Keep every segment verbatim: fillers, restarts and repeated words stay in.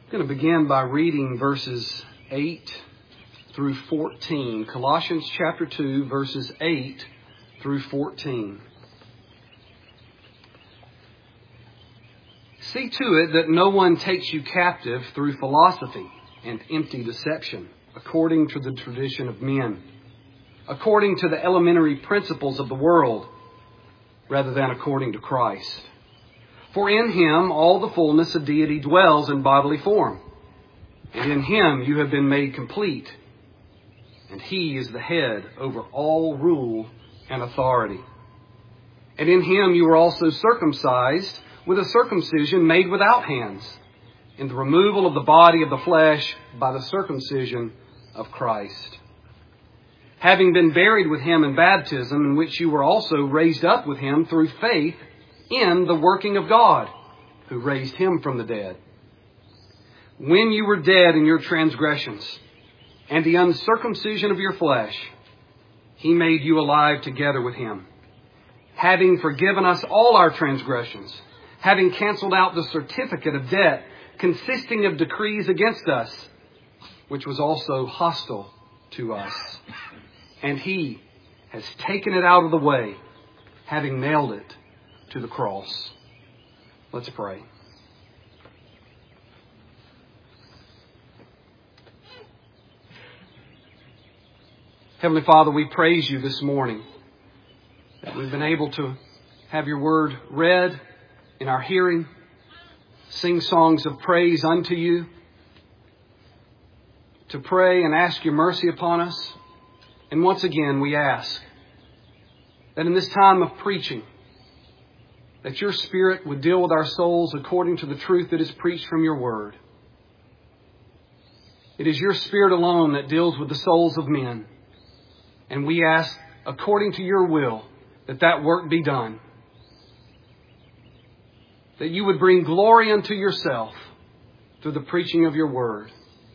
I'm going to begin by reading verses eight through fourteen. Colossians chapter two, verses eight through fourteen. See to it that no one takes you captive through philosophy and empty deception, according to the tradition of men, according to the elementary principles of the world, rather than according to Christ. For in Him all the fullness of deity dwells in bodily form, and in Him you have been made complete, and He is the head over all rule and authority. And in Him you were also circumcised with a circumcision made without hands, in the removal of the body of the flesh by the circumcision of Christ. Having been buried with Him in baptism, in which you were also raised up with Him through faith in the working of God, who raised Him from the dead. When you were dead in your transgressions and the uncircumcision of your flesh, He made you alive together with Him, having forgiven us all our transgressions, having canceled out the certificate of debt consisting of decrees against us, which was also hostile to us. And He has taken it out of the way, having nailed it to the cross. Let's pray. Heavenly Father, we praise You this morning that we've been able to have Your word read in our hearing, sing songs of praise unto You, to pray and ask Your mercy upon us. And once again, we ask that in this time of preaching, that Your Spirit would deal with our souls according to the truth that is preached from Your word. It is Your Spirit alone that deals with the souls of men. And we ask, according to Your will, that that work be done. That You would bring glory unto Yourself through the preaching of Your word.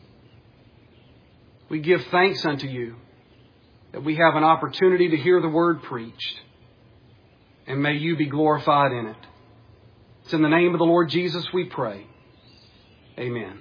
We give thanks unto You that we have an opportunity to hear the word preached. And may You be glorified in it. It's in the name of the Lord Jesus we pray. Amen.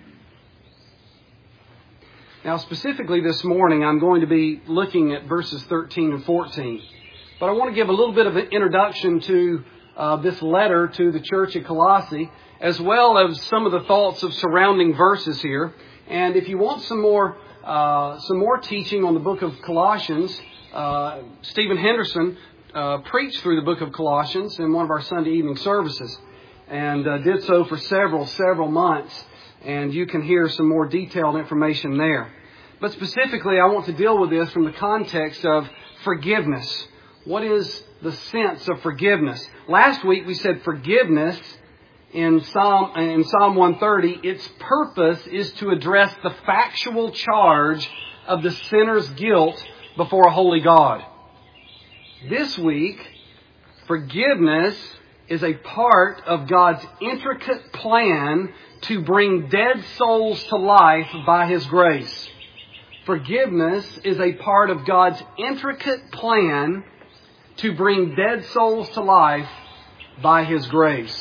Now, specifically this morning, I'm going to be looking at verses thirteen and fourteen. But I want to give a little bit of an introduction to uh, this letter to the church at Colossae, as well as some of the thoughts of surrounding verses here. And if you want some more uh, some more teaching on the book of Colossians, uh, Stephen Henderson Uh, preached through the book of Colossians in one of our Sunday evening services, and uh, did so for several, several months. And you can hear some more detailed information there. But specifically, I want to deal with this from the context of forgiveness. What is the sense of forgiveness? Last week we said forgiveness in Psalm, in Psalm one thirty, its purpose is to address the factual charge of the sinner's guilt before a holy God. This week, forgiveness is a part of God's intricate plan to bring dead souls to life by His grace. Forgiveness is a part of God's intricate plan to bring dead souls to life by His grace.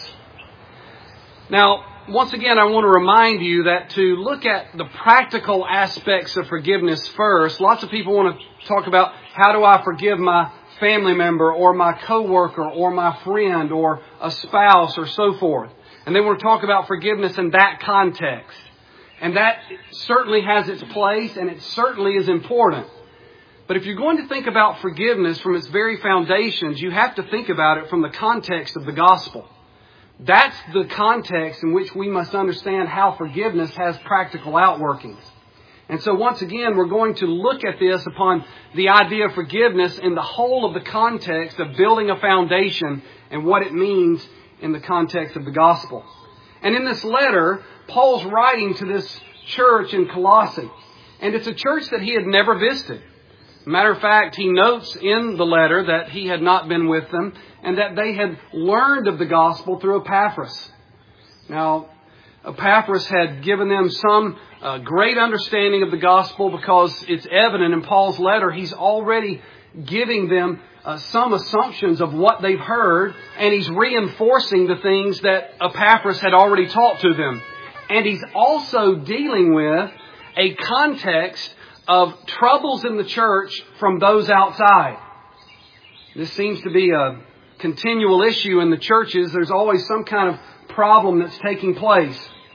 Now, once again, I want to remind you that to look at the practical aspects of forgiveness first, lots of people want to talk about, how do I forgive my family member or my coworker or my friend or a spouse or so forth. And they want to talk about forgiveness in that context. And that certainly has its place, and it certainly is important. But if you're going to think about forgiveness from its very foundations, you have to think about it from the context of the gospel. That's the context in which we must understand how forgiveness has practical outworkings. And so once again, we're going to look at this upon the idea of forgiveness in the whole of the context of building a foundation and what it means in the context of the gospel. And in this letter, Paul's writing to this church in Colossae. And it's a church that he had never visited. Matter of fact, he notes in the letter that he had not been with them and that they had learned of the gospel through Epaphras. Now, Epaphras had given them some uh, great understanding of the gospel, because it's evident in Paul's letter he's already giving them uh, some assumptions of what they've heard, and he's reinforcing the things that Epaphras had already taught to them. And he's also dealing with a context of troubles in the church from those outside. This seems to be a continual issue in the churches. There's always some kind of problem that's taking place.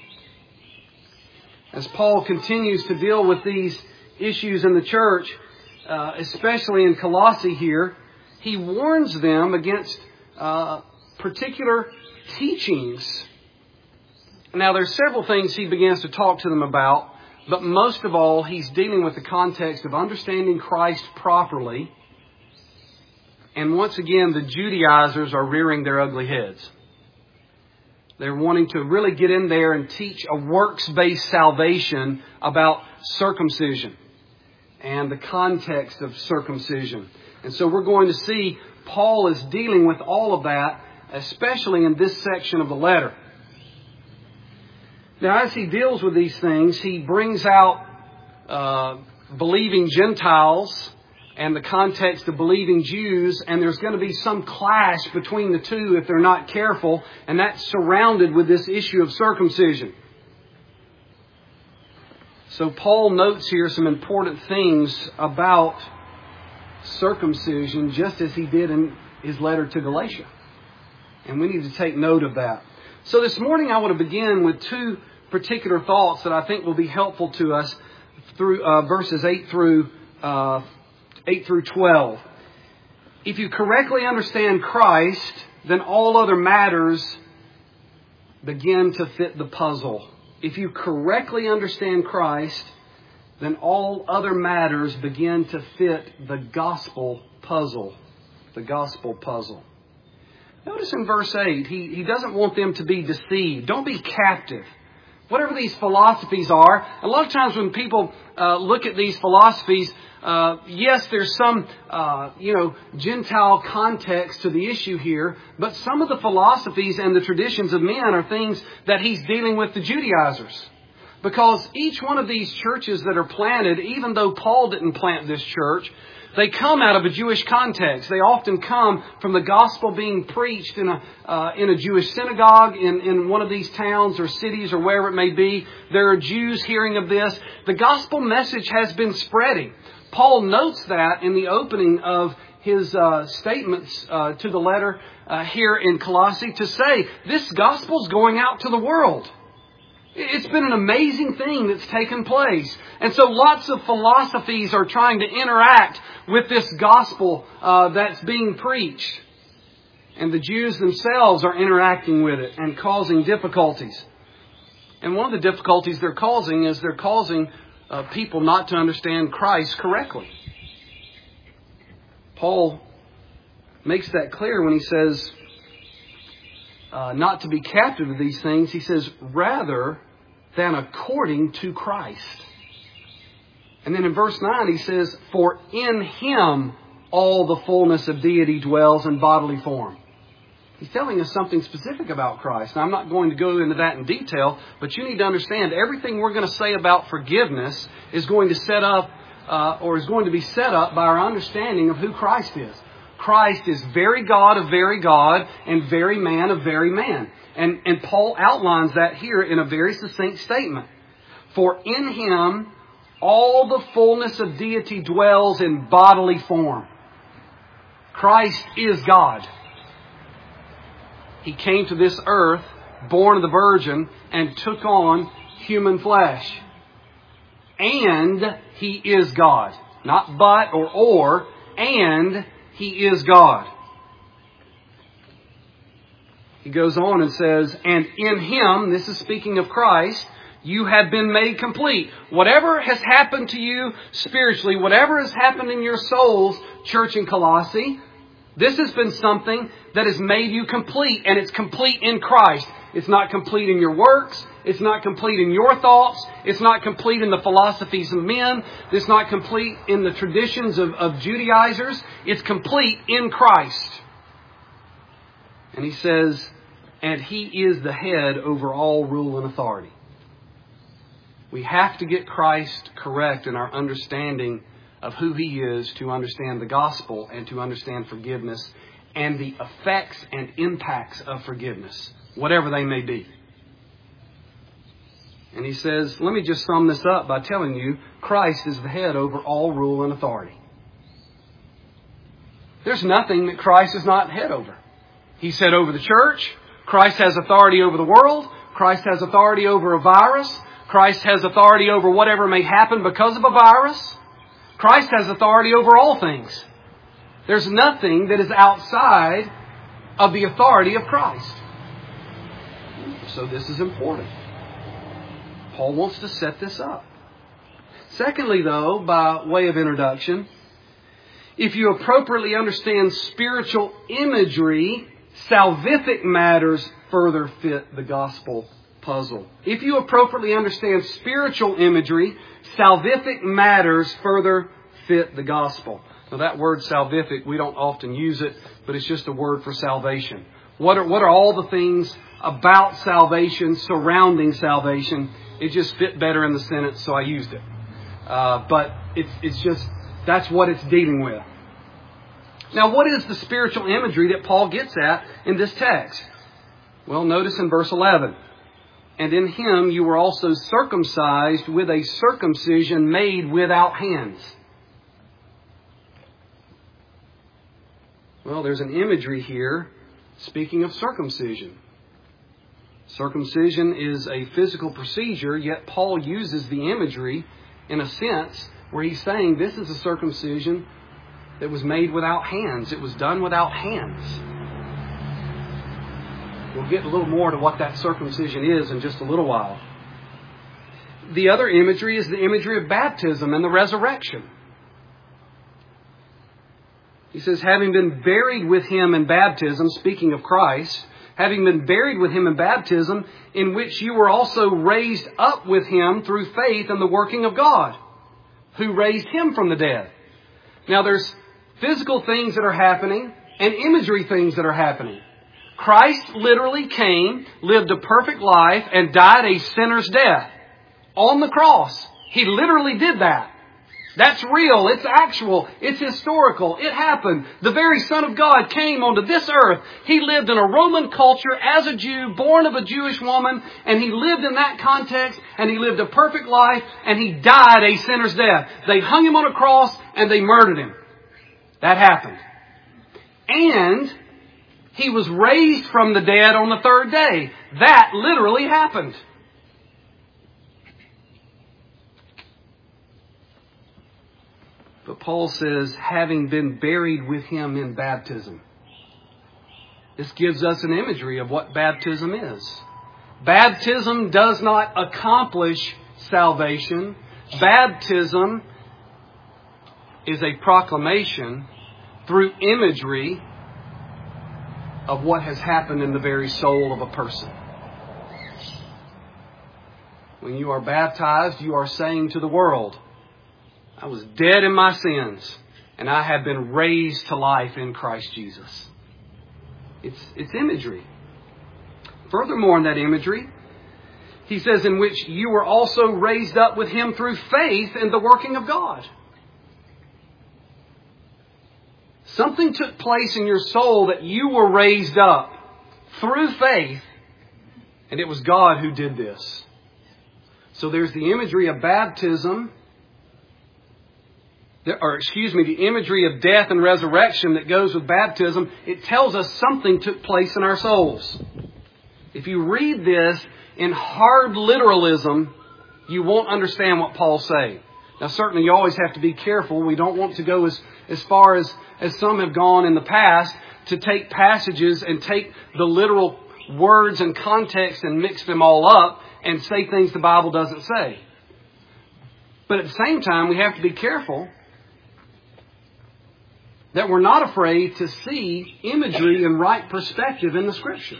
As Paul continues to deal with these issues in the church, uh, especially in Colossae here, he warns them against uh, particular teachings. Now, there's several things he begins to talk to them about, but most of all, he's dealing with the context of understanding Christ properly. And once again, the Judaizers are rearing their ugly heads. They're wanting to really get in there and teach a works-based salvation about circumcision and the context of circumcision. And so we're going to see Paul is dealing with all of that, especially in this section of the letter. Now, as he deals with these things, he brings out uh, believing Gentiles and the context of believing Jews, and there's going to be some clash between the two if they're not careful, and that's surrounded with this issue of circumcision. So Paul notes here some important things about circumcision, just as he did in his letter to Galatia. And we need to take note of that. So this morning I want to begin with two particular thoughts that I think will be helpful to us through uh, verses eight through uh, eight through twelve. If you correctly understand Christ, then all other matters begin to fit the puzzle. If you correctly understand Christ, then all other matters begin to fit the gospel puzzle. The gospel puzzle. Notice in verse eight, he, he doesn't want them to be deceived. Don't be captive. Whatever these philosophies are, a lot of times when people uh, look at these philosophies, uh, yes, there's some, uh, you know, Gentile context to the issue here, but some of the philosophies and the traditions of men are things that he's dealing with the Judaizers. Because each one of these churches that are planted, even though Paul didn't plant this church, they come out of a Jewish context. They often come from the gospel being preached in a uh, in a Jewish synagogue in, in one of these towns or cities or wherever it may be. There are Jews hearing of this. The gospel message has been spreading. Paul notes that in the opening of his uh, statements uh, to the letter uh, here in Colossae to say this gospel's going out to the world. It's been an amazing thing that's taken place. And so lots of philosophies are trying to interact with this gospel uh, that's being preached. And the Jews themselves are interacting with it and causing difficulties. And one of the difficulties they're causing is they're causing uh, people not to understand Christ correctly. Paul makes that clear when he says, Uh, not to be captive to these things, he says, rather than according to Christ. And then in verse nine he says, for in Him all the fullness of deity dwells in bodily form. He's telling us something specific about Christ. Now, I'm not going to go into that in detail, but you need to understand everything we're going to say about forgiveness is going to set up, uh, or is going to be set up by our understanding of who Christ is. Christ is very God of very God and very man of very man. And, and Paul outlines that here in a very succinct statement. For in Him all the fullness of deity dwells in bodily form. Christ is God. He came to this earth, born of the Virgin, and took on human flesh. And He is God. Not but or or, and He is God. He goes on and says, and in Him, this is speaking of Christ, you have been made complete. Whatever has happened to you spiritually, whatever has happened in your souls, church in Colossae, this has been something that has made you complete, and it's complete in Christ. It's not complete in your works. It's not complete in your thoughts. It's not complete in the philosophies of men. It's not complete in the traditions of, of Judaizers. It's complete in Christ. And he says, and He is the head over all rule and authority. We have to get Christ correct in our understanding of who He is to understand the gospel and to understand forgiveness and the effects and impacts of forgiveness, whatever they may be. And he says, let me just sum this up by telling you, Christ is the head over all rule and authority. There's nothing that Christ is not head over. He's head over the church. Christ has authority over the world. Christ has authority over a virus. Christ has authority over whatever may happen because of a virus. Christ has authority over all things. There's nothing that is outside of the authority of Christ. So this is important. Paul wants to set this up. Secondly, though, by way of introduction, if you appropriately understand spiritual imagery, salvific matters further fit the gospel puzzle. If you appropriately understand spiritual imagery, salvific matters further fit the gospel. Now that word salvific, we don't often use it, but it's just a word for salvation. What are, what are all the things about salvation, surrounding salvation? It just fit better in the sentence, so I used it. Uh, but it's, it's just, that's what it's dealing with. Now, what is the spiritual imagery that Paul gets at in this text? Well, notice in verse eleven. And in him you were also circumcised with a circumcision made without hands. Well, there's an imagery here speaking of circumcision. Circumcision is a physical procedure, yet Paul uses the imagery in a sense where he's saying this is a circumcision that was made without hands. It was done without hands. We'll get a little more to what that circumcision is in just a little while. The other imagery is the imagery of baptism and the resurrection. He says, having been buried with him in baptism, speaking of Christ, having been buried with him in baptism, in which you were also raised up with him through faith in the working of God, who raised him from the dead. Now there's physical things that are happening and imagery things that are happening. Christ literally came, lived a perfect life, and died a sinner's death on the cross. He literally did that. That's real. It's actual. It's historical. It happened. The very Son of God came onto this earth. He lived in a Roman culture as a Jew, born of a Jewish woman, and he lived in that context, and he lived a perfect life, and he died a sinner's death. They hung him on a cross, and they murdered him. That happened. And he was raised from the dead on the third day. That literally happened. But Paul says, having been buried with him in baptism. This gives us an imagery of what baptism is. Baptism does not accomplish salvation. Baptism is a proclamation through imagery of what has happened in the very soul of a person. When you are baptized, you are saying to the world, I was dead in my sins, and I have been raised to life in Christ Jesus. It's, it's imagery. Furthermore, in that imagery, he says, in which you were also raised up with him through faith in the working of God. Something took place in your soul that you were raised up through faith, and it was God who did this. So there's the imagery of baptism, or excuse me, the imagery of death and resurrection that goes with baptism. It tells us something took place in our souls. If you read this in hard literalism, you won't understand what Paul's saying. Now, certainly you always have to be careful. We don't want to go as, as far as, as some have gone in the past to take passages and take the literal words and context and mix them all up and say things the Bible doesn't say. But at the same time, we have to be careful that we're not afraid to see imagery in right perspective in the Scripture.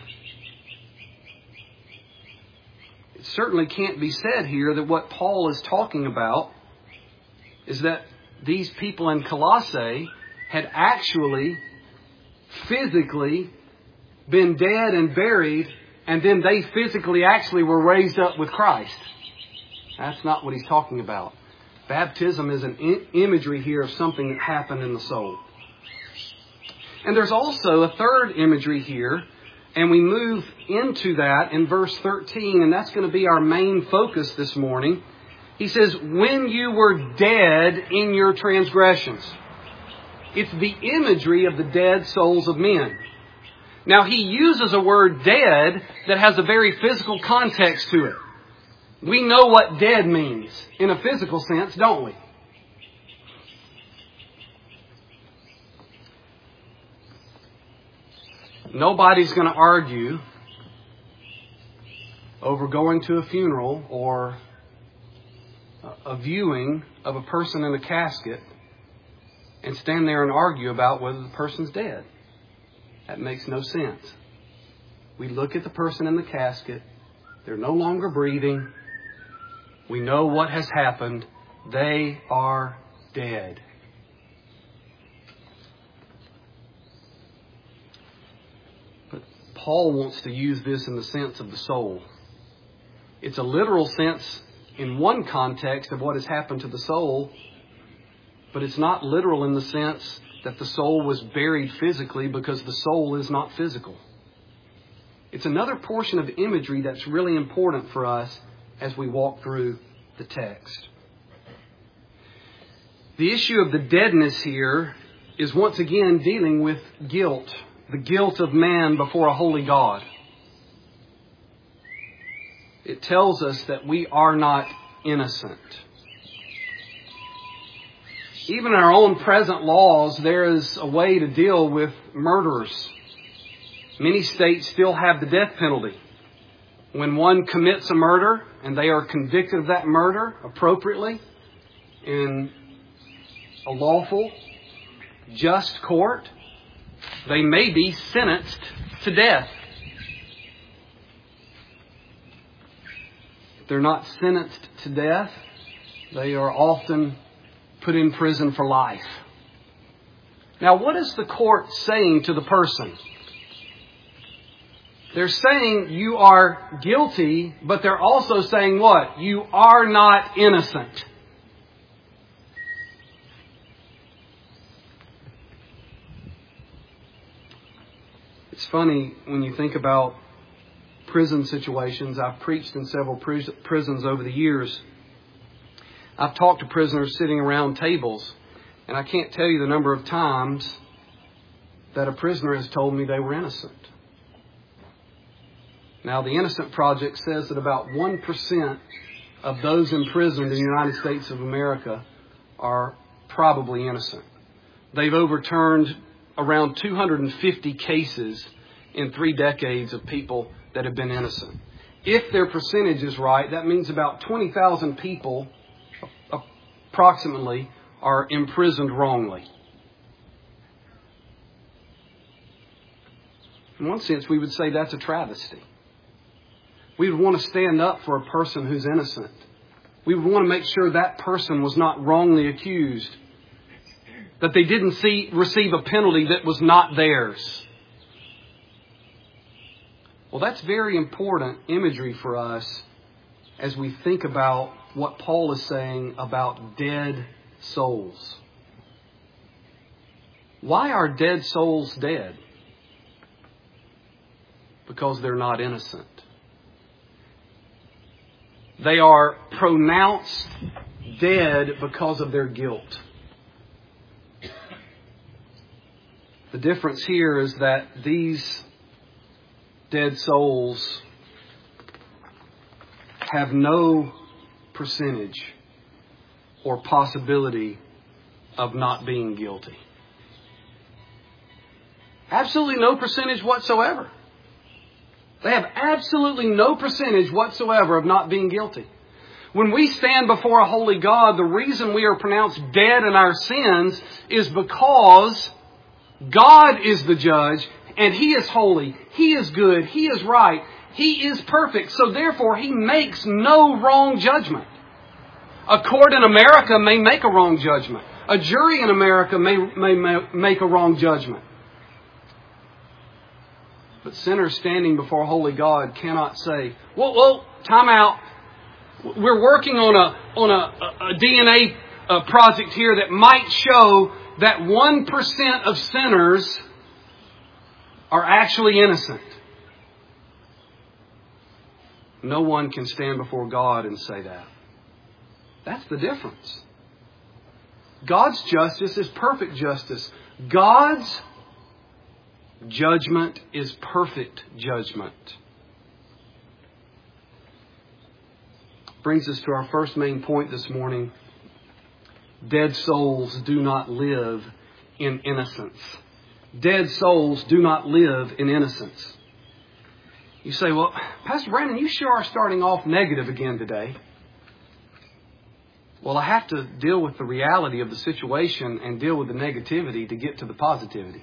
It certainly can't be said here that what Paul is talking about is that these people in Colossae had actually, physically been dead and buried, and then they physically actually were raised up with Christ. That's not what he's talking about. Baptism is an I- imagery here of something that happened in the soul. And there's also a third imagery here And we move into that in verse thirteen, and that's going to be our main focus this morning. He says, when you were dead in your transgressions. It's the imagery of the dead souls of men. Now, he uses a word dead that has a very physical context to it. We know what dead means in a physical sense, don't we? Nobody's going to argue over going to a funeral or a viewing of a person in a casket and stand there and argue about whether the person's dead. That makes no sense. We look at the person in the casket. They're no longer breathing. We know what has happened. They are dead. But Paul wants to use this in the sense of the soul. It's a literal sense in one context of what has happened to the soul, but it's not literal in the sense that the soul was buried physically, because the soul is not physical. It's another portion of imagery that's really important for us as we walk through the text. The issue of the deadness here is once again dealing with guilt, the guilt of man before a holy God. It tells us that we are not innocent. Even in our own present laws, there is a way to deal with murderers. Many states still have the death penalty. When one commits a murder and they are convicted of that murder appropriately in a lawful, just court, they may be sentenced to death. If they're not sentenced to death, they are often put in prison for life. Now, what is the court saying to the person? They're saying you are guilty, but they're also saying what? You are not innocent. It's funny when you think about prison situations. I've preached in several prisons over the years. I've talked to prisoners sitting around tables, and I can't tell you the number of times that a prisoner has told me they were innocent. Now, the Innocent Project says that about one percent of those imprisoned in the United States of America are probably innocent. They've overturned around two hundred fifty cases in three decades of people that have been innocent. If their percentage is right, that means about twenty thousand people approximately are imprisoned wrongly. In one sense, we would say that's a travesty. We would want to stand up for a person who's innocent. We would want to make sure that person was not wrongly accused, that they didn't see, receive a penalty that was not theirs. Well, that's very important imagery for us as we think about what Paul is saying about dead souls. Why are dead souls dead? Because they're not innocent. They are pronounced dead because of their guilt. The difference here is that these dead souls have no percentage or possibility of not being guilty. Absolutely no percentage whatsoever. They have absolutely no percentage whatsoever of not being guilty. When we stand before a holy God, the reason we are pronounced dead in our sins is because God is the judge, and He is holy, He is good, He is right, He is perfect. So therefore, He makes no wrong judgment. A court in America may make a wrong judgment. A jury in America may, may, may make a wrong judgment. But sinners standing before a holy God cannot say, whoa, whoa, time out. We're working on a, on a, a D N A uh, project here that might show that one percent of sinners are actually innocent. No one can stand before God and say that. That's the difference. God's justice is perfect justice. God's judgment is perfect judgment. Brings us to our first main point this morning. Dead souls do not live in innocence. Dead souls do not live in innocence. You say, well, Pastor Brandon, you sure are starting off negative again today. Well, I have to deal with the reality of the situation and deal with the negativity to get to the positivity.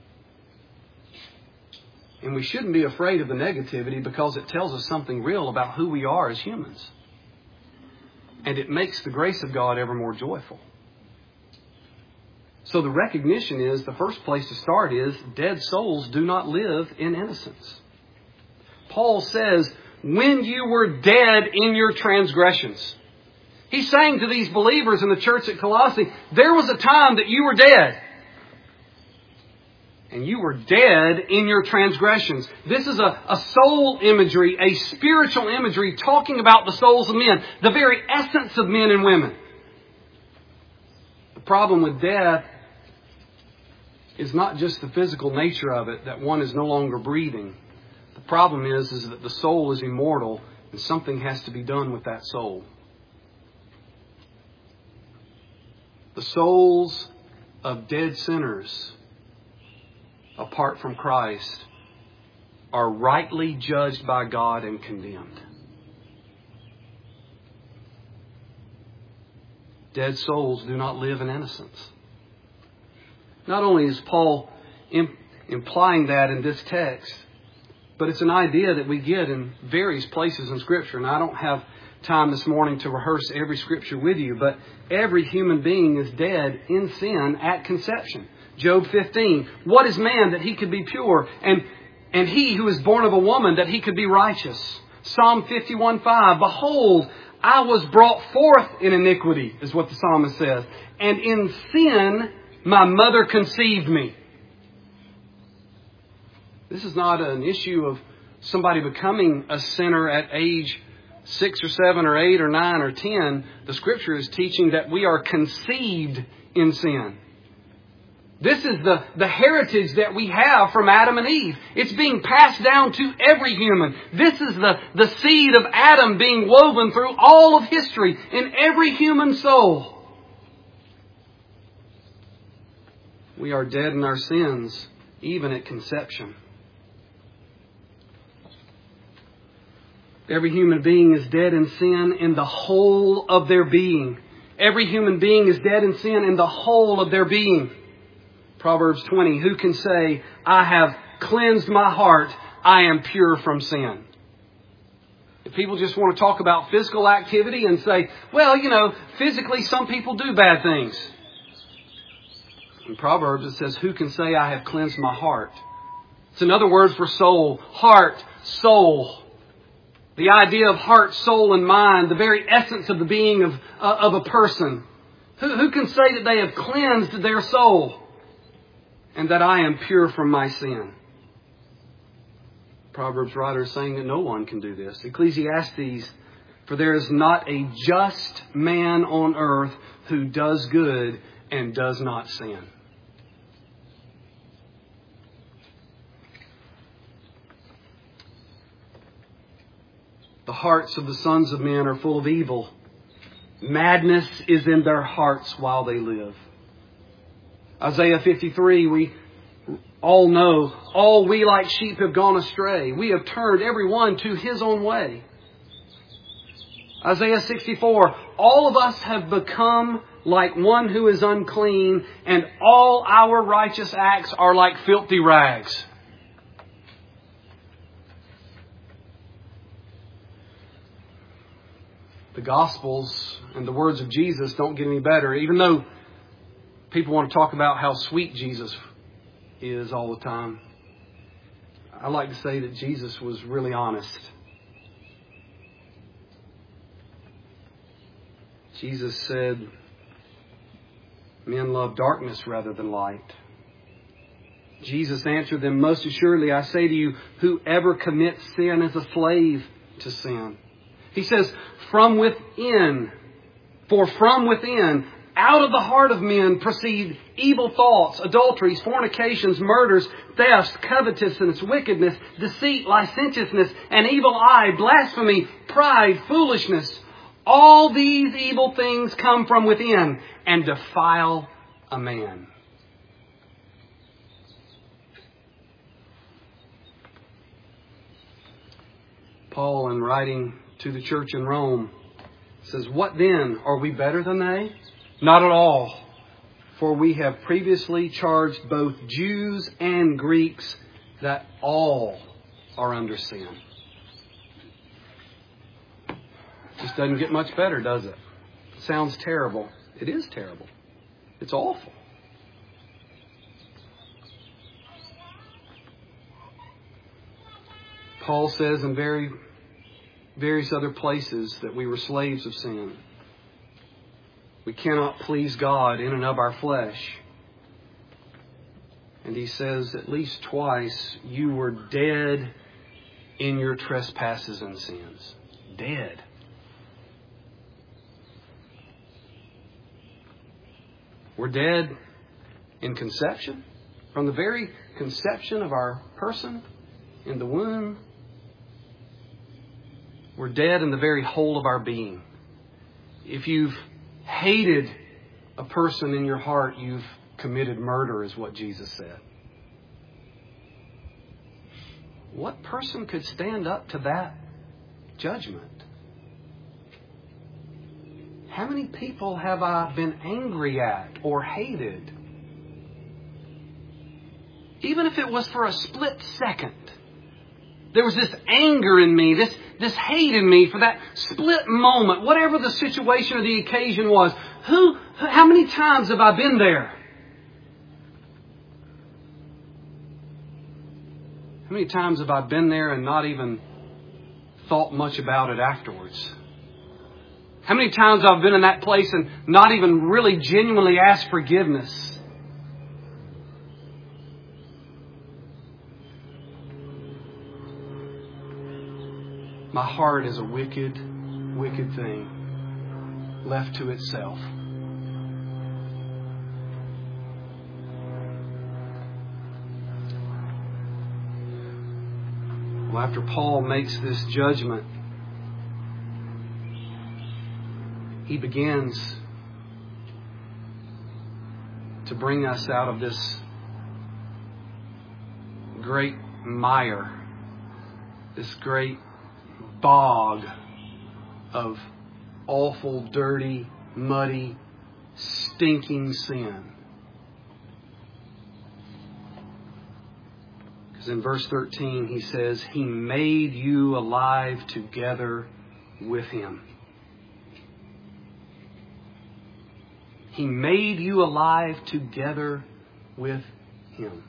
And we shouldn't be afraid of the negativity because it tells us something real about who we are as humans. And it makes the grace of God ever more joyful. So the recognition is, the first place to start is, dead souls do not live in innocence. Paul says, when you were dead in your transgressions. He's saying to these believers in the church at Colossae, there was a time that you were dead. And you were dead in your transgressions. This is a, a soul imagery, a spiritual imagery talking about the souls of men, the very essence of men and women. The problem with death is not just the physical nature of it, that one is no longer breathing. The problem is, is that the soul is immortal and something has to be done with that soul. The souls of dead sinners, apart from Christ, are rightly judged by God and condemned. Dead souls do not live in innocence. Not only is Paul imp- implying that in this text, but it's an idea that we get in various places in Scripture. And I don't have time this morning to rehearse every Scripture with you, but every human being is dead in sin at conception. Job fifteen, what is man that he could be pure? And, and he who is born of a woman that he could be righteous. Psalm fifty-one five, behold, I was brought forth in iniquity, is what the psalmist says. And in sin, my mother conceived me. This is not an issue of somebody becoming a sinner at age six or seven or eight or nine or ten. The Scripture is teaching that we are conceived in sin. This is the, the heritage that we have from Adam and Eve. It's being passed down to every human. This is the, the seed of Adam being woven through all of history in every human soul. We are dead in our sins, even at conception. Every human being is dead in sin in the whole of their being. Every human being is dead in sin in the whole of their being. Proverbs twenty, who can say, I have cleansed my heart, I am pure from sin. If people just want to talk about physical activity and say, well, you know, physically some people do bad things. In Proverbs it says, who can say I have cleansed my heart? It's another word for soul. Heart, soul. The idea of heart, soul, and mind, the very essence of the being of, uh, of a person. Who, who can say that they have cleansed their soul and that I am pure from my sin? Proverbs writer is saying that no one can do this. Ecclesiastes, for there is not a just man on earth who does good and does not sin. The hearts of the sons of men are full of evil. Madness is in their hearts while they live. Isaiah fifty-three, we all know, all we like sheep have gone astray. We have turned every one to his own way. Isaiah sixty-four, all of us have become like one who is unclean, and all our righteous acts are like filthy rags. The Gospels and the words of Jesus don't get any better, even though people want to talk about how sweet Jesus is all the time. I like to say that Jesus was really honest. Jesus said, men love darkness rather than light. Jesus answered them, most assuredly I say to you, whoever commits sin is a slave to sin. He says, from within, for from within, out of the heart of men proceed evil thoughts, adulteries, fornications, murders, thefts, covetousness, wickedness, deceit, licentiousness, an evil eye, blasphemy, pride, foolishness. All these evil things come from within and defile a man. Paul, in writing to the church in Rome, says, what then? Are we better than they? Not at all. For we have previously charged both Jews and Greeks that all are under sin. Just doesn't get much better, does it? Sounds terrible. It is terrible. It's awful. Paul says in very, various other places that we were slaves of sin. We cannot please God in and of our flesh. And he says at least twice, you were dead in your trespasses and sins. Dead. We're dead in conception. From the very conception of our person in the womb. We're dead in the very whole of our being. If you've hated a person in your heart, you've committed murder, is what Jesus said. What person could stand up to that judgment? How many people have I been angry at or hated? Even if it was for a split second. There was this anger in me, this, this hate in me for that split moment, whatever the situation or the occasion was. Who, how many times have I been there? How many times have I been there and not even thought much about it afterwards? How many times I've been in that place and not even really genuinely asked forgiveness? My heart is a wicked, wicked thing left to itself. Well, after Paul makes this judgment, he begins to bring us out of this great mire, this great bog of awful, dirty, muddy, stinking sin. Because in verse thirteen he says, He made you alive together with Him. He made you alive together with Him.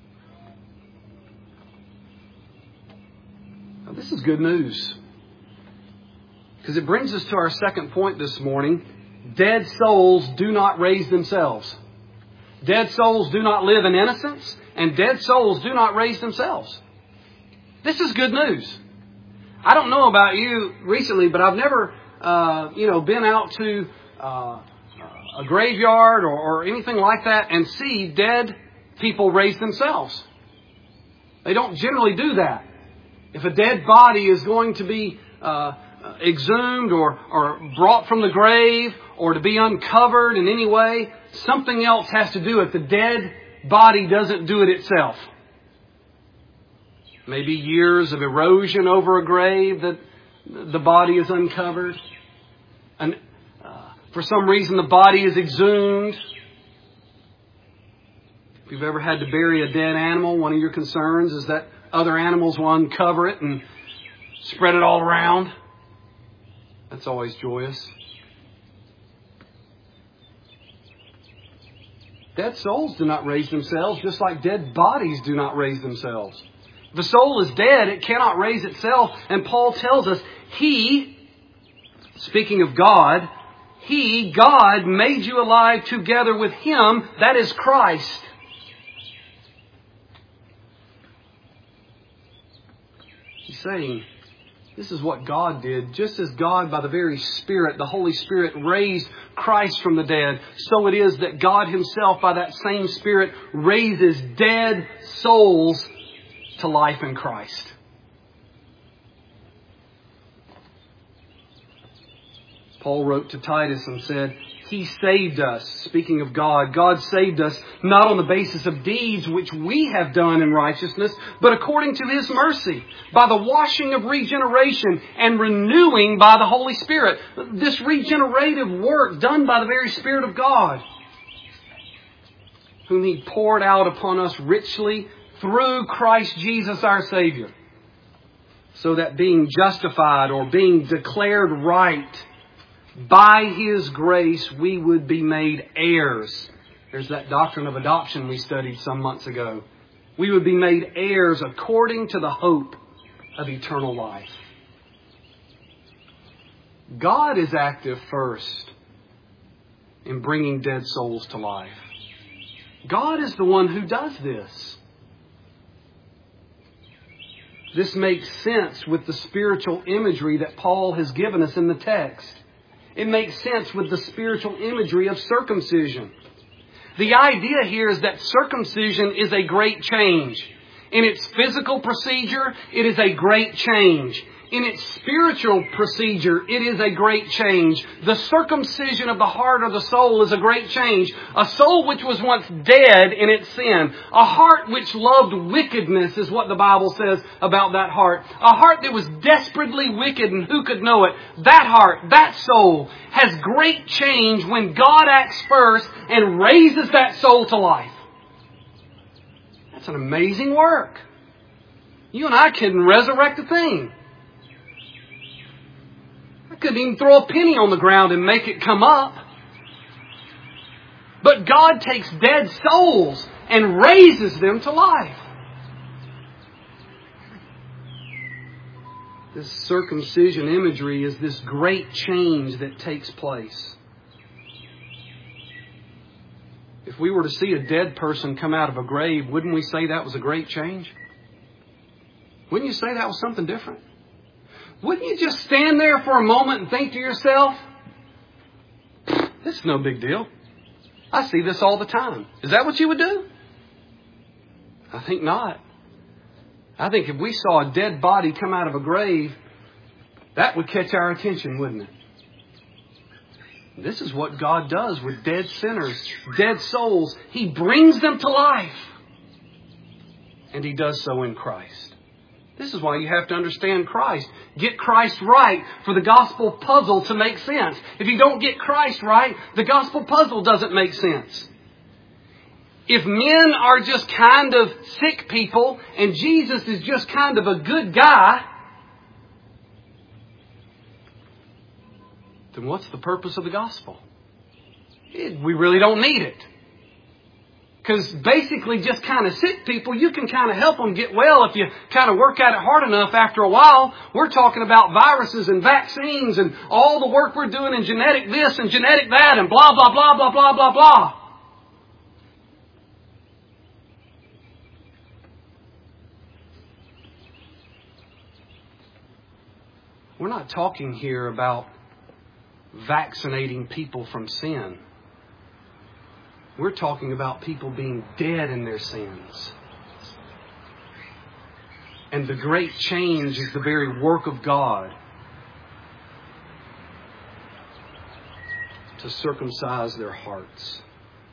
Now, this is good news. Because it brings us to our second point this morning. Dead souls do not raise themselves. Dead souls do not live in innocence. And dead souls do not raise themselves. This is good news. I don't know about you recently, but I've never, uh, you know, been out to uh, a graveyard or, or anything like that and see dead people raise themselves. They don't generally do that. If a dead body is going to be uh, exhumed or, or brought from the grave or to be uncovered in any way, something else has to do it. The dead body doesn't do it itself. Maybe years of erosion over a grave that the body is uncovered. And uh, for some reason the body is exhumed. If you've ever had to bury a dead animal, one of your concerns is that other animals will uncover it and spread it all around. That's always joyous. Dead souls do not raise themselves, just like dead bodies do not raise themselves. If the soul is dead, it cannot raise itself. And Paul tells us, He, speaking of God, He, God, made you alive together with Him, that is Christ. He's saying, This is what God did. Just as God, by the very Spirit, the Holy Spirit, raised Christ from the dead, so it is that God Himself, by that same Spirit, raises dead souls to life in Christ. Paul wrote to Titus and said, He saved us. Speaking of God, God saved us not on the basis of deeds which we have done in righteousness, but according to His mercy, by the washing of regeneration and renewing by the Holy Spirit. This regenerative work done by the very Spirit of God, whom He poured out upon us richly through Christ Jesus our Savior, so that being justified or being declared right by His grace, we would be made heirs. There's that doctrine of adoption we studied some months ago. We would be made heirs according to the hope of eternal life. God is active first in bringing dead souls to life. God is the one who does this. This makes sense with the spiritual imagery that Paul has given us in the text. It makes sense with the spiritual imagery of circumcision. The idea here is that circumcision is a great change. In its physical procedure, it is a great change. In its spiritual procedure, it is a great change. The circumcision of the heart or the soul is a great change. A soul which was once dead in its sin. A heart which loved wickedness is what the Bible says about that heart. A heart that was desperately wicked, and who could know it? That heart, that soul, has great change when God acts first and raises that soul to life. That's an amazing work. You and I couldn't resurrect a thing. Couldn't even throw a penny on the ground and make it come up. But God takes dead souls and raises them to life. This circumcision imagery is this great change that takes place. If we were to see a dead person come out of a grave, wouldn't we say that was a great change? Wouldn't you say that was something different? Wouldn't you just stand there for a moment and think to yourself, this is no big deal. I see this all the time. Is that what you would do? I think not. I think if we saw a dead body come out of a grave, that would catch our attention, wouldn't it? This is what God does with dead sinners, dead souls. He brings them to life. And He does so in Christ. This is why you have to understand Christ. Get Christ right for the gospel puzzle to make sense. If you don't get Christ right, the gospel puzzle doesn't make sense. If men are just kind of sick people and Jesus is just kind of a good guy, then what's the purpose of the gospel? It, we really don't need it. Because basically just kind of sick people, you can kind of help them get well if you kind of work at it hard enough after a while. We're talking about viruses and vaccines and all the work we're doing in genetic this and genetic that and blah, blah, blah, blah, blah, blah, blah. We're not talking here about vaccinating people from sin. We're talking about people being dead in their sins. And the great change is the very work of God to circumcise their hearts.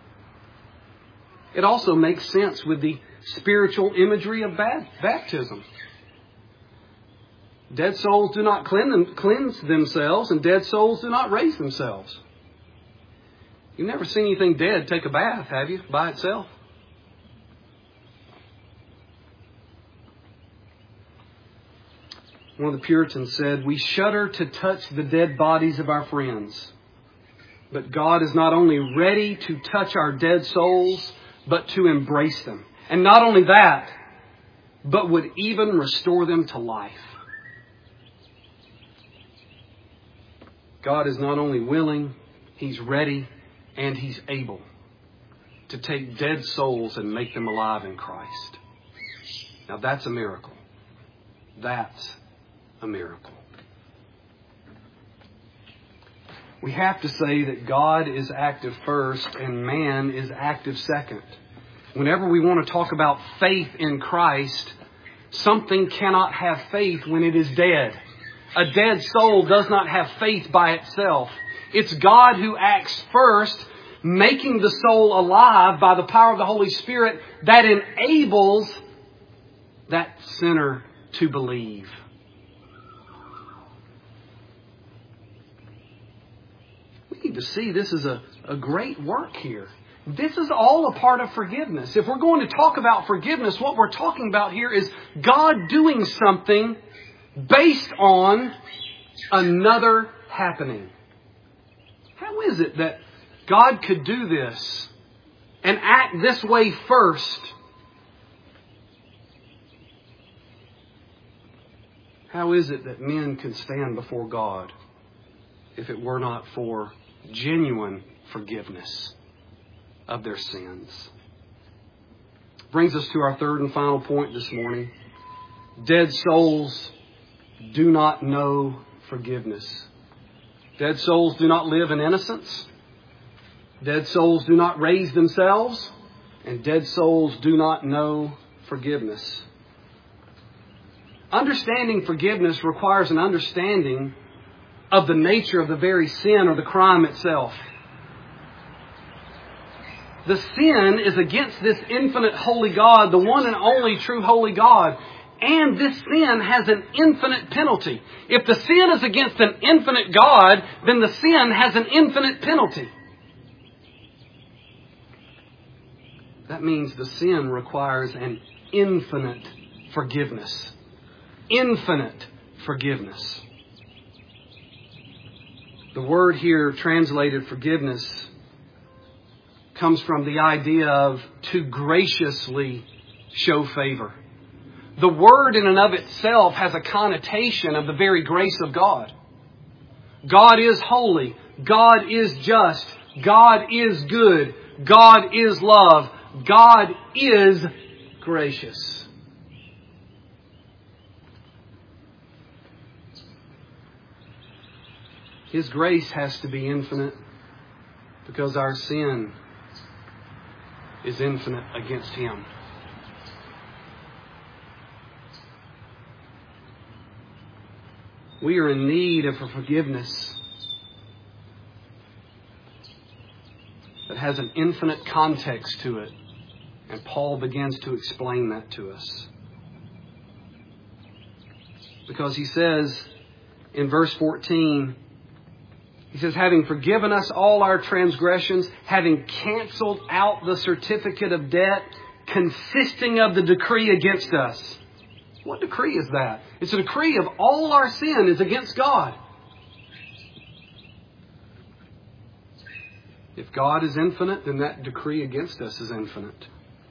It also makes sense with the spiritual imagery of baptism. Dead souls do not cleanse themselves, and dead souls do not raise themselves. You've never seen anything dead take a bath, have you, by itself? One of the Puritans said, "We shudder to touch the dead bodies of our friends. But God is not only ready to touch our dead souls, but to embrace them. And not only that, but would even restore them to life." God is not only willing, He's ready, and He's able to take dead souls and make them alive in Christ. Now that's a miracle. That's a miracle. We have to say that God is active first and man is active second. Whenever we want to talk about faith in Christ, something cannot have faith when it is dead. A dead soul does not have faith by itself. It's God who acts first, making the soul alive by the power of the Holy Spirit that enables that sinner to believe. We need to see this is a, a great work here. This is all a part of forgiveness. If we're going to talk about forgiveness, what we're talking about here is God doing something based on another happening. How is it that God could do this and act this way first? How is it that men can stand before God if it were not for genuine forgiveness of their sins? Brings us to our third and final point this morning. Dead souls do not know forgiveness. Dead souls do not live in innocence. Dead souls do not raise themselves. And dead souls do not know forgiveness. Understanding forgiveness requires an understanding of the nature of the very sin or the crime itself. The sin is against this infinite holy God, the one and only true holy God. And this sin has an infinite penalty. If the sin is against an infinite God, then the sin has an infinite penalty. That means the sin requires an infinite forgiveness. Infinite forgiveness. The word here translated forgiveness comes from the idea of to graciously show favor. The word in and of itself has a connotation of the very grace of God. God is holy. God is just. God is good. God is love. God is gracious. His grace has to be infinite because our sin is infinite against Him. We are in need of a forgiveness that has an infinite context to it. And Paul begins to explain that to us. Because he says in verse fourteen, he says, having forgiven us all our transgressions, having canceled out the certificate of debt consisting of the decree against us. What decree is that? It's a decree of all our sin is against God. If God is infinite, then that decree against us is infinite.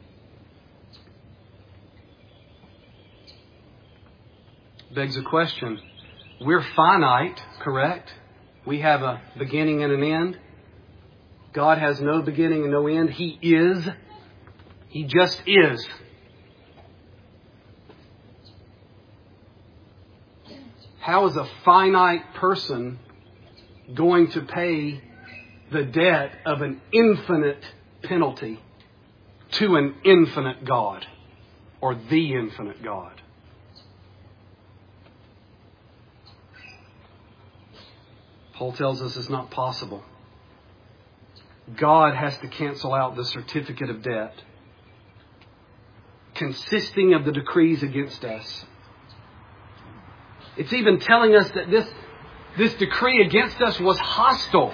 Begs a question. We're finite, correct? We have a beginning and an end. God has no beginning and no end. He is. He just is. How is a finite person going to pay the debt of an infinite penalty to an infinite God or the infinite God? Paul tells us it's not possible. God has to cancel out the certificate of debt consisting of the decrees against us. It's even telling us that this, this decree against us was hostile.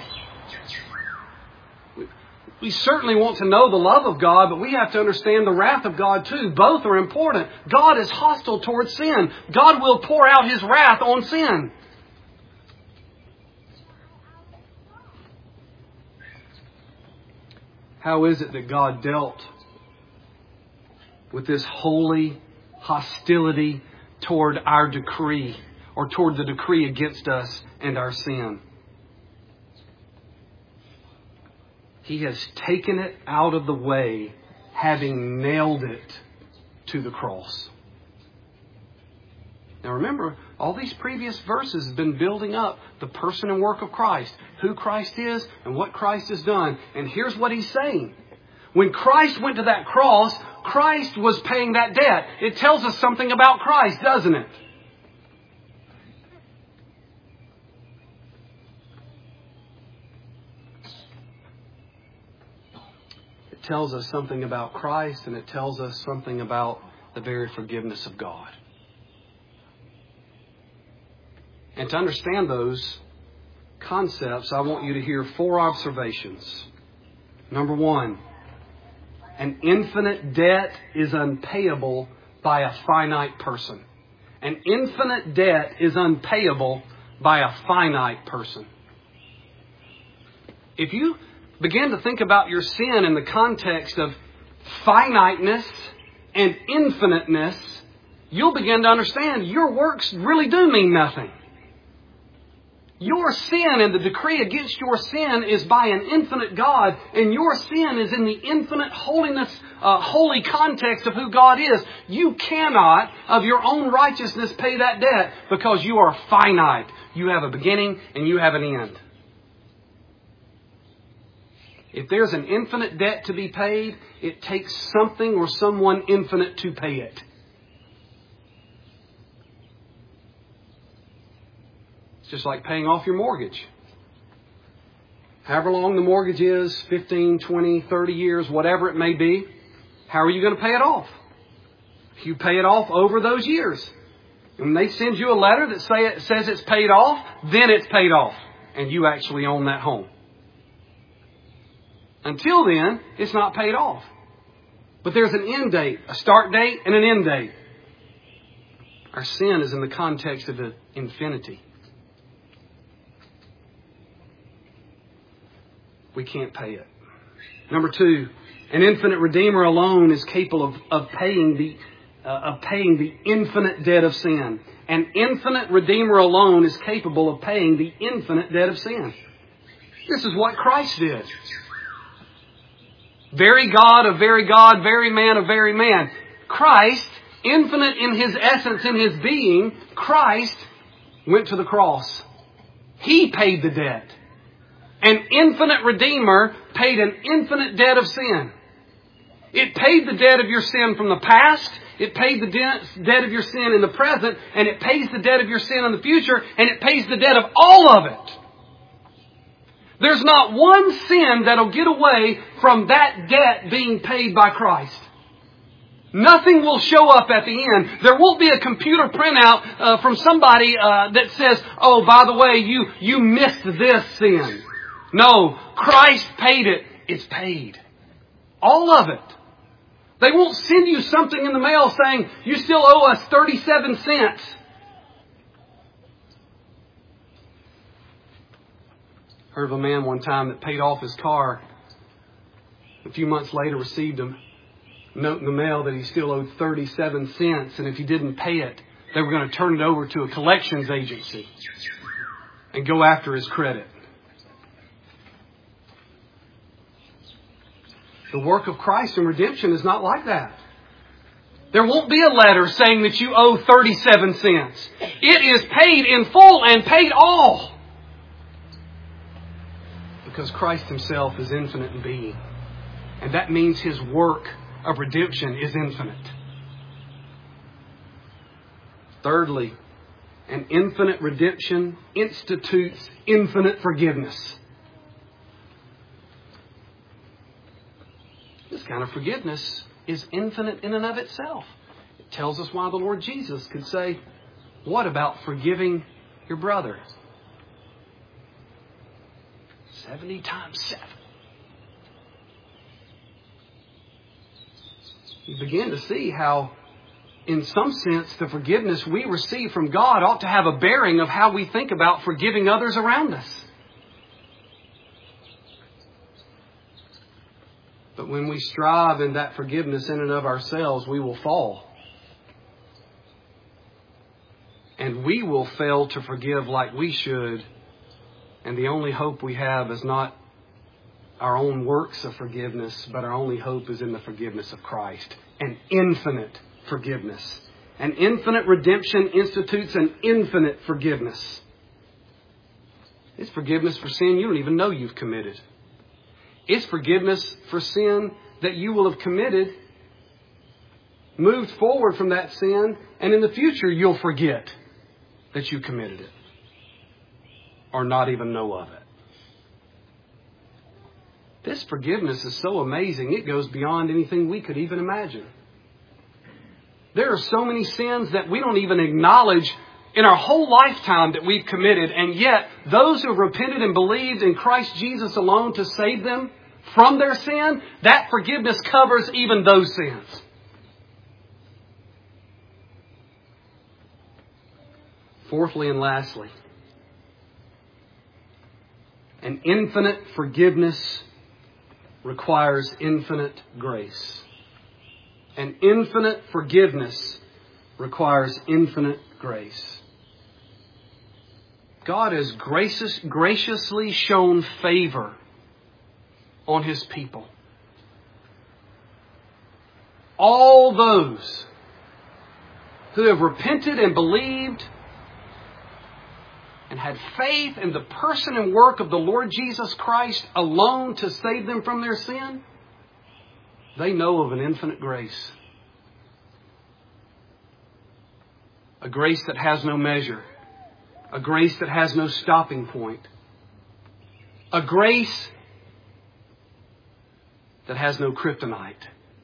We, we certainly want to know the love of God, but we have to understand the wrath of God too. Both are important. God is hostile towards sin. God will pour out His wrath on sin. How is it that God dealt with this holy hostility toward our decree or toward the decree against us and our sin? He has taken it out of the way, having nailed it to the cross. Now remember, all these previous verses have been building up the person and work of Christ, who Christ is and what Christ has done. And here's what he's saying. When Christ went to that cross, Christ was paying that debt. It tells us something about Christ, doesn't it? It tells us something about Christ, and it tells us something about the very forgiveness of God. And to understand those concepts, I want you to hear four observations. Number one, an infinite debt is unpayable by a finite person. An infinite debt is unpayable by a finite person. If you begin to think about your sin in the context of finiteness and infiniteness, you'll begin to understand your works really do mean nothing. Your sin and the decree against your sin is by an infinite God, and your sin is in the infinite holiness, uh, holy context of who God is. You cannot, of your own righteousness, pay that debt because you are finite. You have a beginning and you have an end. If there's an infinite debt to be paid, it takes something or someone infinite to pay it. Just like paying off your mortgage. However long the mortgage is, fifteen, twenty, thirty years, whatever it may be, how are you going to pay it off? You pay it off over those years. And when they send you a letter that say it says it's paid off, then it's paid off. And you actually own that home. Until then, it's not paid off. But there's an end date, a start date and an end date. Our sin is in the context of the infinity. We can't pay it. Number two, an infinite Redeemer alone is capable of, of paying the uh, of paying the infinite debt of sin. An infinite Redeemer alone is capable of paying the infinite debt of sin. This is what Christ did. Very God of very God, very man of very man. Christ, infinite in His essence, in His being, Christ went to the cross. He paid the debt. An infinite Redeemer paid an infinite debt of sin. It paid the debt of your sin from the past. It paid the debt of your sin in the present. And it pays the debt of your sin in the future. And it pays the debt of all of it. There's not one sin that'll get away from that debt being paid by Christ. Nothing will show up at the end. There won't be a computer printout uh, from somebody uh, that says, oh, by the way, you, you missed this sin. No, Christ paid it. It's paid. All of it. They won't send you something in the mail saying, you still owe us thirty-seven cents. Heard of a man one time that paid off his car. A few months later received a note in the mail that he still owed thirty-seven cents. And if he didn't pay it, they were going to turn it over to a collections agency and go after his credit. The work of Christ in redemption is not like that. There won't be a letter saying that you owe thirty-seven cents. It is paid in full and paid all. Because Christ Himself is infinite in being. And that means His work of redemption is infinite. Thirdly, an infinite redemption institutes infinite forgiveness. This kind of forgiveness is infinite in and of itself. It tells us why the Lord Jesus could say, what about forgiving your brother? seventy times seven. You begin to see how, in some sense, the forgiveness we receive from God ought to have a bearing of how we think about forgiving others around us. But when we strive in that forgiveness in and of ourselves, we will fall. And we will fail to forgive like we should. And the only hope we have is not our own works of forgiveness, but our only hope is in the forgiveness of Christ. An infinite forgiveness. An infinite redemption institutes an infinite forgiveness. It's forgiveness for sin you don't even know you've committed. It's forgiveness for sin that you will have committed, moved forward from that sin, and in the future you'll forget that you committed it or not even know of it. This forgiveness is so amazing, it goes beyond anything we could even imagine. There are so many sins that we don't even acknowledge in our whole lifetime that we've committed, and yet those who have repented and believed in Christ Jesus alone to save them from their sin, that forgiveness covers even those sins. Fourthly and lastly, an infinite forgiveness requires infinite grace. An infinite forgiveness requires infinite grace. God has gracious, graciously shown favor on His people. All those who have repented and believed and had faith in the person and work of the Lord Jesus Christ alone to save them from their sin, they know of an infinite grace. A grace that has no measure. A grace that has no stopping point. A grace that has no kryptonite.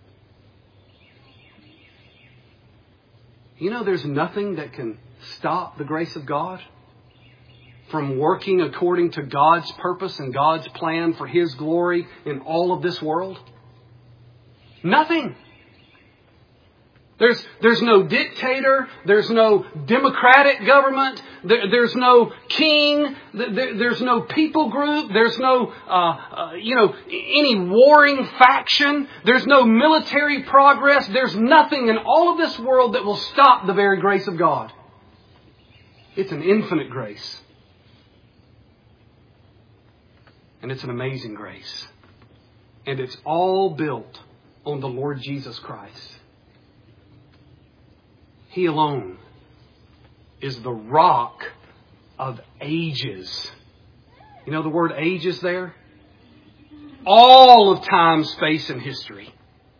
You know, there's nothing that can stop the grace of God from working according to God's purpose and God's plan for His glory in all of this world. Nothing. There's, there's no dictator. There's no democratic government. There, there's no king. There, there's no people group. There's no, uh, uh, you know, any warring faction. There's no military progress. There's nothing in all of this world that will stop the very grace of God. It's an infinite grace. And it's an amazing grace. And it's all built on the Lord Jesus Christ. He alone is the rock of ages. You know the word ages there? All of time, space, and history.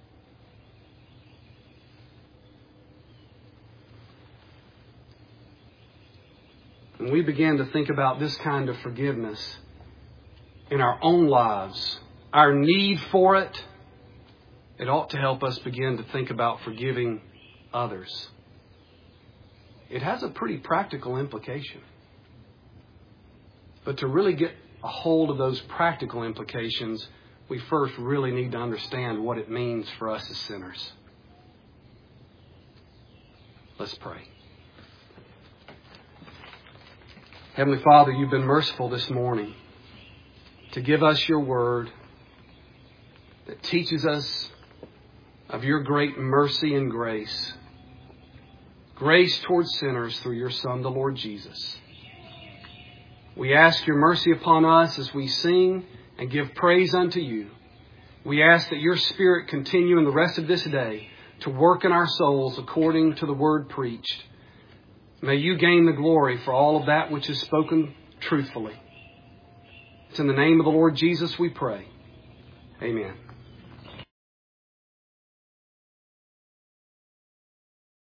When we begin to think about this kind of forgiveness in our own lives, our need for it, it ought to help us begin to think about forgiving others. It has a pretty practical implication. But to really get a hold of those practical implications, we first really need to understand what it means for us as sinners. Let's pray. Heavenly Father, You've been merciful this morning to give us Your word that teaches us of Your great mercy and grace. Grace towards sinners through Your Son, the Lord Jesus. We ask Your mercy upon us as we sing and give praise unto You. We ask that Your Spirit continue in the rest of this day to work in our souls according to the word preached. May You gain the glory for all of that which is spoken truthfully. It's in the name of the Lord Jesus we pray. Amen.